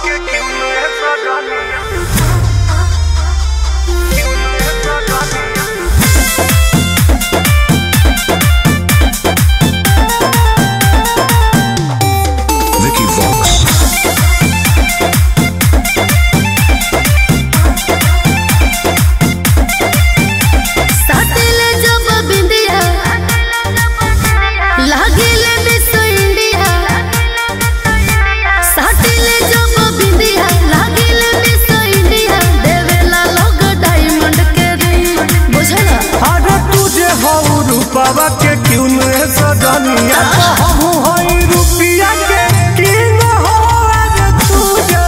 बाबा के क्यों ने सजनिया तो हम होई रुपया के किंग हो रे तुझे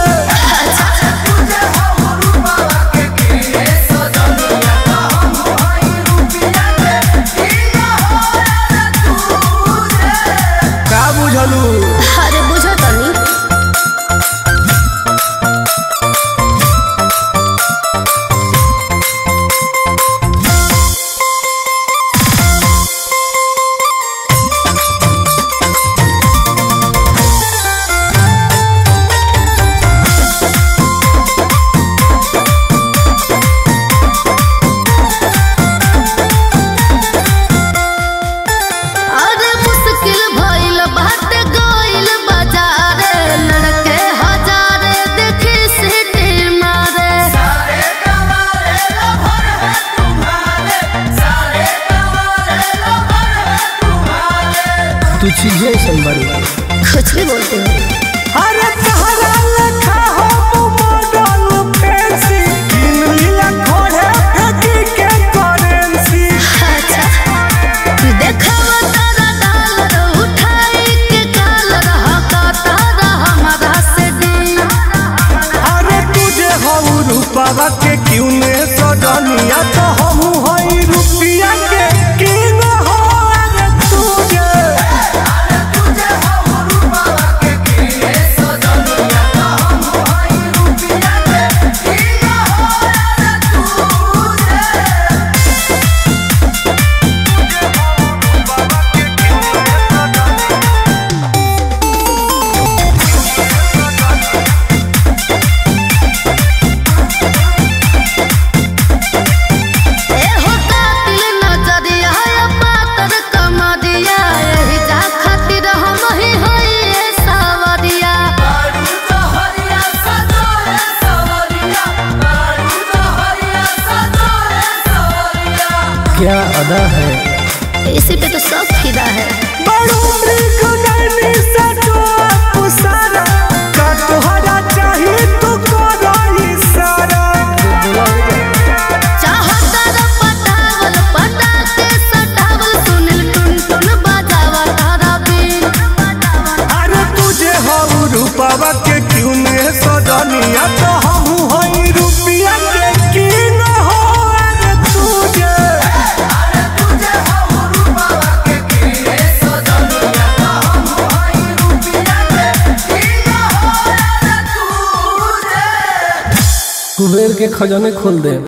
हो बाबा के किंग सजनिया तो हम होई रुपया के किंग हो रे तुझे का बुझलू अरे बुझो तनी तू चीजें ऐसा बड़ी कुछ भी बोलते हो। अरे तहरा लखा हो मॉडल फैंसी इन लीला खोड़े फेंकी के करेंसी अच्छा देखो तारा डालर उठाई के कालर हका तारा हमारा से दी अरे तुझे हो रूपावा के क्यों ने सजनिया तो हम होई रुपया के किंग हो रे तुझे क्या अदा है इसी पे तो सब फिदा है। रूपावा के क्यों ने सजनिया तो हम होई रुपया के किंग हो रे तुझे हो रूपावा के किंग सजनिया तो हम होई रुपया के किंग हो रे तुझे कुबेर के खजाने खोल दे।